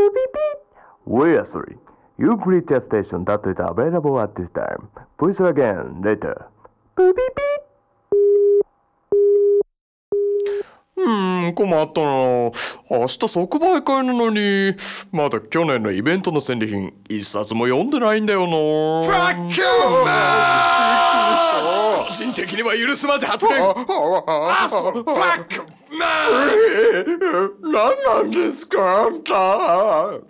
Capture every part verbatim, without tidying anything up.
beep beep. We are sorry. You reached a station that is available at this time. Please try again later. Beep beep beep. うーん、困ったな。明日即売会なのに、まだ去年のイベントの戦利品一冊も読んでないんだよな。ファッキューマン！個人的には許すまじ発言。アスファッキューマン！何なんですか、あんた。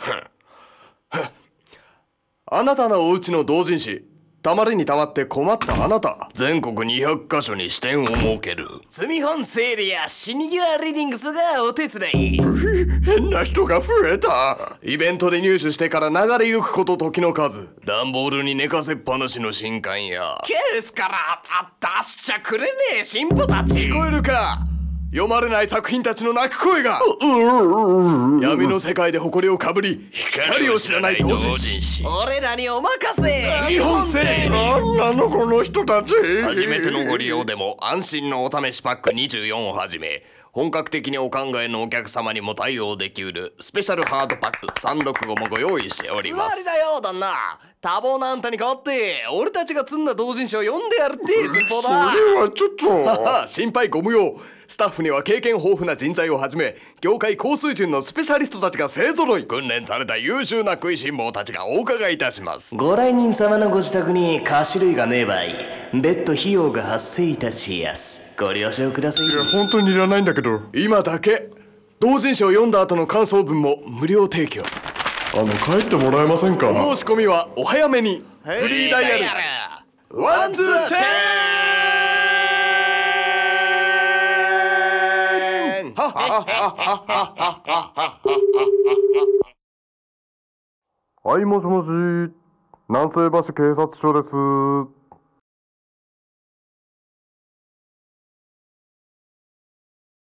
あなたのお家の同人誌、たまりにたまって困ったあなた、全国にひゃくカ所に支店を設ける。 住本セールや死に際リーディングスがお手伝い。 変な人が増えた。イベントで入手してから流れゆくこと時の数、段ボールに寝かせっぱなしの新刊やケースからあ出しちゃくれねえ進歩たち。 聞こえるか、読まれない作品たちの泣く声が。闇の世界で誇りをかぶり光を知らない同人誌。 俺らにお任せ。 日本製なんなのこの人たち。 初めてのご利用でも安心のお試しパックにじゅうよんをはじめ、本格的にお考えのお客様にも対応できうるスペシャルハードパックさんろくごもご用意しております。 つまりだよ旦那、多忙なあんたに代わって俺たちが積んだ同人誌を読んでやるって先方だ。 それはちょっと心配ご無用。スタッフには経験豊富な人材をはじめ、業界高水準のスペシャリストたちが勢ぞろい。訓練された優秀な食いしん坊たちがお伺いいたします。 ご来人様のご自宅に菓子類がねえ場合、別途費用が発生いたしやす。ご了承ください。 いや本当にいらないんだけど、今だけ同人誌を読んだ後の感想文も無料提供。あの帰ってもらえませんか。お申し込みはお早めに。フリーダイヤルワンツーチェーン。 はい、もしもし。南西橋警察署です。